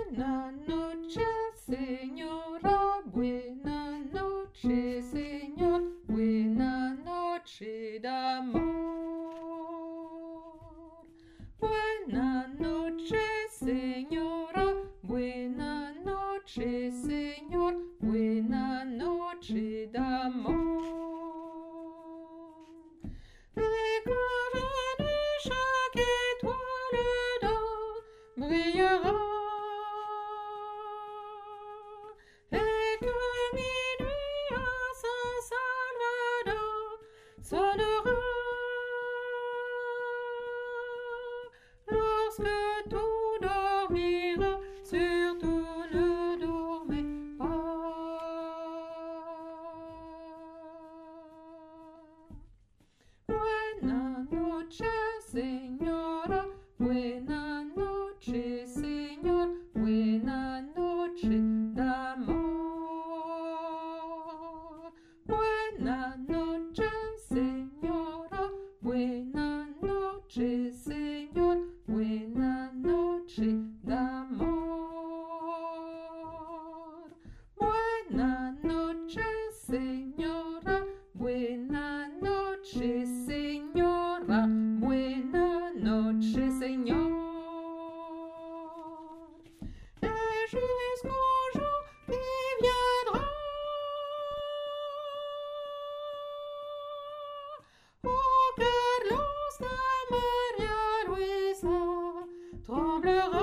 Buena noche, señora, buena noche, señor, buena noche d'amor. Buena noche, señora, buena noche, señor, buena noche d'amor. Éclairez chaque étoile d'or brillera, et que minuit à Saint-Salvador sonnera, lorsque tout dormira, surtout ne dormez pas. Buena noche, señora, buena noche, señor, buena noche d'amor. Buena noche, señora, buena noche, señor, buena noche d'amor. Buena noche, señora, buena noche, señora, buena noche, señor. Et jusqu'au jour qui viendra, oh, Carlos, ta Maria Luisa tremblera.